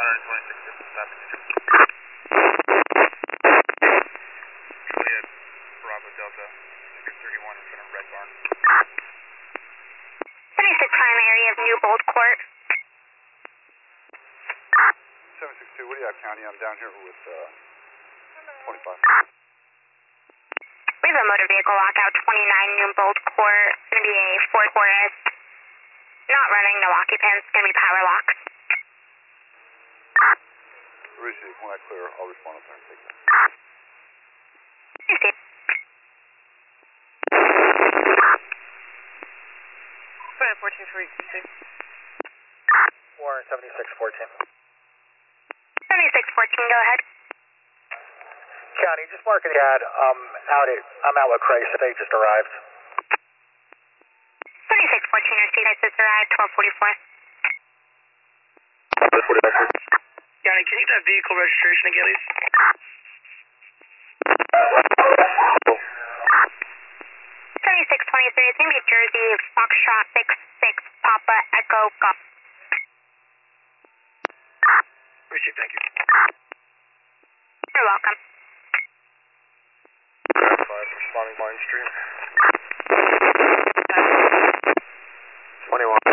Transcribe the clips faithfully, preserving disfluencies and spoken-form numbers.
one twenty-six, stopping to Juliet, Bravo Delta, Sector thirty-one in front of Red Barn. seventy-six prime area of New Bold Court. seven six two, what do you have, County? I'm down here with uh, twenty-five. We have a motor vehicle lockout twenty-nine New Bold Court. It's going to be a Ford Taurus. Not running, no occupants. Going to be power locks. Receive. When I clear, I'll respond up there and take that. Receive. fourteen for E Q C. Warren seventy-six fourteen. seventy-six fourteen, go ahead. County, just mark the ad. Um, out at, I'm out with Christ. They just arrived. seventy-six fourteen, receive. I just arrived, twelve forty-four. County, can you get that vehicle registration again, please? seventy-six twenty-three, it's going to be Jersey, Foxtrot six six, Papa, Echo, Golf. Appreciate it, thank you. You're welcome. five, responding Martin Street. twenty-one.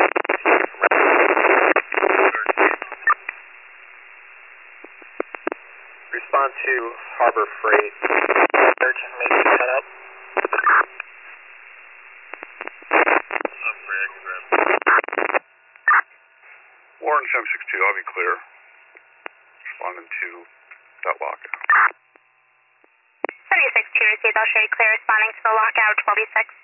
Respond to Harbor Freight. Search and maybe head up. Warren seven six two, I'll be clear. Responding to that lockout. seventy-six two, received. I'll show you clear responding to the lockout, twelve E six.